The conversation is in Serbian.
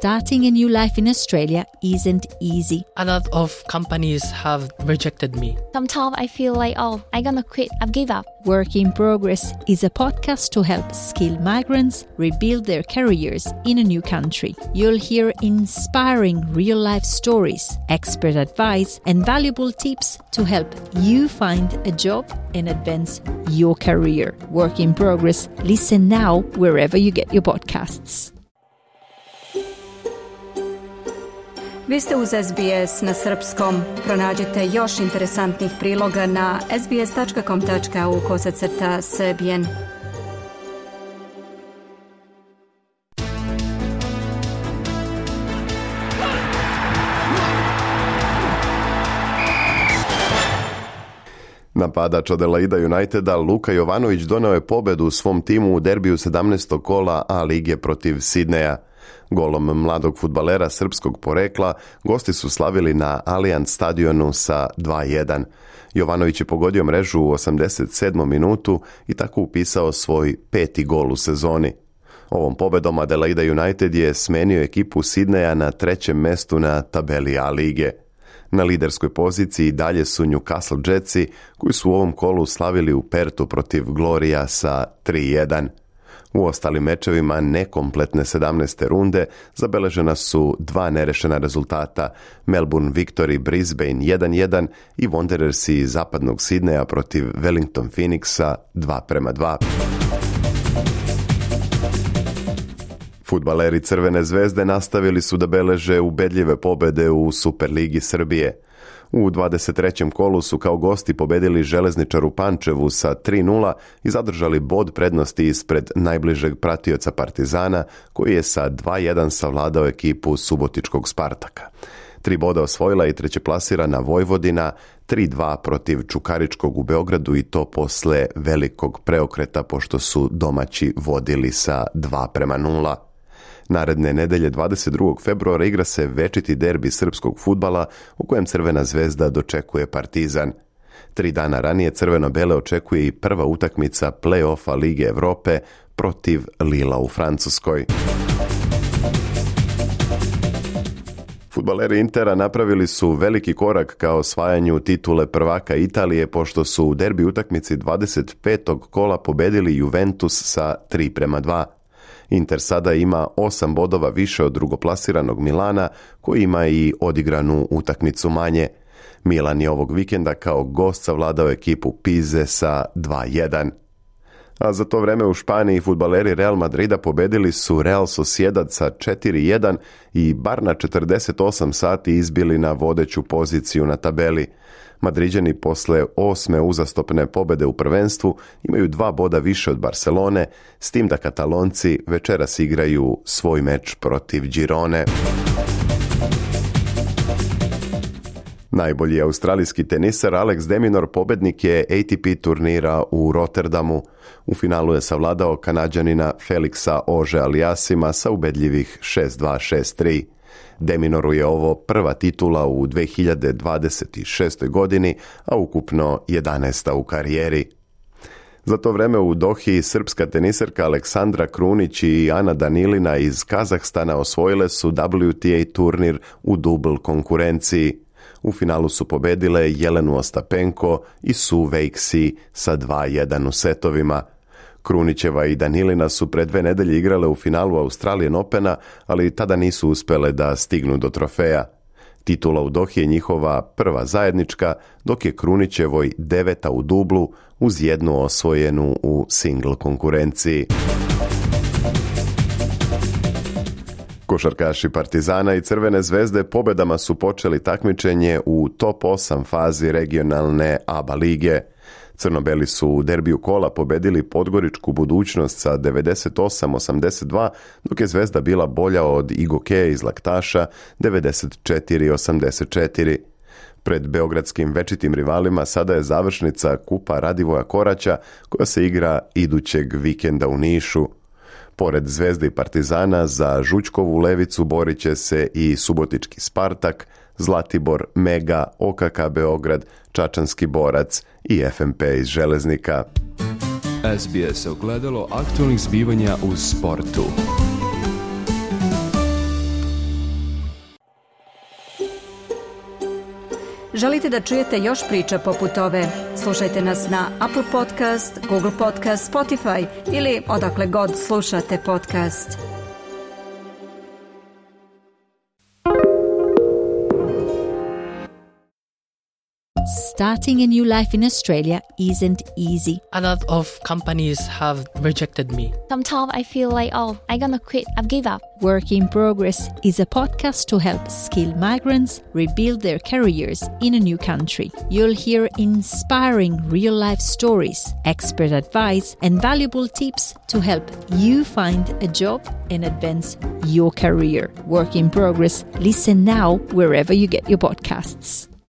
starting a new life in Australia isn't easy. A lot of companies have rejected me. Sometimes I feel like, I'm gonna quit, I've give up. Work in Progress is a podcast to help skilled migrants rebuild their careers in a new country. You'll hear inspiring real-life stories, expert advice, and valuable tips to help you find a job and advance your career. Work in Progress. Listen now wherever you get your podcasts. Vi ste uz SBS na srpskom. Pronađite još interesantnih priloga na sbs.com.au/Serbian. Napadač Adelaida Uniteda Luka Jovanović doneo je pobedu svom timu u derbiju 17. kola A lige protiv Sidneja. Golom mladog fudbalera srpskog porekla gosti su slavili na Allianz stadionu sa 2:1. Jovanović je pogodio mrežu u 87. minutu i tako upisao svoj 5. gol u sezoni. Ovom pobedom Adelaida United je smenio ekipu Sidneja na 3. mestu na tabeli A lige. Na liderskoj poziciji dalje su Newcastle Jetsi, koji su u ovom kolu slavili u Pertu protiv Glorija sa 3:1. U ostalim mečevima nekompletne 17. runde zabeležena su 2 nerešena rezultata: Melbourne Victory Brisbane 1:1 i Wanderersi iz zapadnog Sidneja protiv Wellington Phoenixa 2:2. Fudbaleri Crvene zvezde nastavili su da beleže ubedljive pobede u Superligi Srbije. U 23. kolu su kao gosti pobedili Železničar u Pančevu sa 3:0 i zadržali bod prednosti ispred najbližeg pratioca Partizana, koji je sa 2:1 savladao ekipu subotičkog Spartaka. 3 boda osvojila i trećeplasirana Vojvodina, 3:2 protiv Čukaričkog u Beogradu, i to posle velikog preokreta pošto su domaći vodili sa 2:0. Naredne nedelje 22. februara igra se večiti derbi srpskog fudbala u kojem Crvena zvezda dočekuje Partizan. 3 dana ranije crveno-bele očekuje i prva utakmica play-offa Lige Evrope protiv Lila u Francuskoj. Fudbaleri Intera napravili su veliki korak ka osvajanju titule prvaka Italije pošto su u derbi utakmici 25. kola pobedili Juventus sa 3:2. Inter sada ima 8 bodova više od drugoplasiranog Milana, koji ima i odigranu utakmicu manje. Milan je ovog vikenda kao gost savladao ekipu Pize sa 2:1. A za to vreme u Španiji fudbaleri Real Madrida pobedili su Real Sociedad sa 4:1 i bar na 48 sati izbili na vodeću poziciju na tabeli. Madriđani posle 8. uzastopne pobede u prvenstvu imaju 2 boda više od Barcelone, s tim da Katalonci večeras igraju svoj meč protiv Girone. Najbolji australijski tenisar Alex de Minaur pobednik je ATP turnira u Rotterdamu. U finalu je savladao Kanađanina Felixa Auger-Aliassima sa ubedljivih 6:2, 6:3. De Minauru je ovo prva titula u 2026. godini, a ukupno 11. u karijeri. Za to vreme u Dohi srpska teniserka Aleksandra Krunić i Ana Danilina iz Kazahstana osvojile su WTA turnir u dubl konkurenciji. U finalu su pobedile Jelenu Ostapenko i Sue Veixi sa 2:1 u setovima. Krunićeva i Danilina su pre 2 nedelje igrale u finalu Australian Opena, ali tada nisu uspele da stignu do trofeja. Titula u Dohi je njihova prva zajednička, dok je Krunićevoj 9. u dublu uz 1 osvojenu u single konkurenciji. Košarkaši Partizana i Crvene zvezde pobedama su počeli takmičenje u top 8 fazi regionalne ABA lige. Crnobeli su u derbiju kola pobedili Podgoričku Budućnost sa 98-82, dok je Zvezda bila bolja od Igokeja iz Laktaša 94-84. Pred beogradskim večitim rivalima sada je završnica Kupa Radivoja Koraća, koja se igra idućeg vikenda u Nišu. Pored Zvezde i Partizana za Žućkovu levicu borit će se i Subotički Spartak, Zlatibor, Mega, OKK Beograd, Čačanski Borac i FMP iz Železnika. SBS ogledalo aktualnih zbivanja u sportu. Želite da čujete još priča poput ove? Slušajte nas na Apple Podcast, Google Podcast, Spotify ili odakle god slušate podcast. Starting a new life in Australia isn't easy. A lot of companies have rejected me. Sometimes I feel like, I'm gonna quit. I've give up. Work in Progress is a podcast to help skilled migrants rebuild their careers in a new country. You'll hear inspiring real-life stories, expert advice, and valuable tips to help you find a job and advance your career. Work in Progress. Listen now wherever you get your podcasts.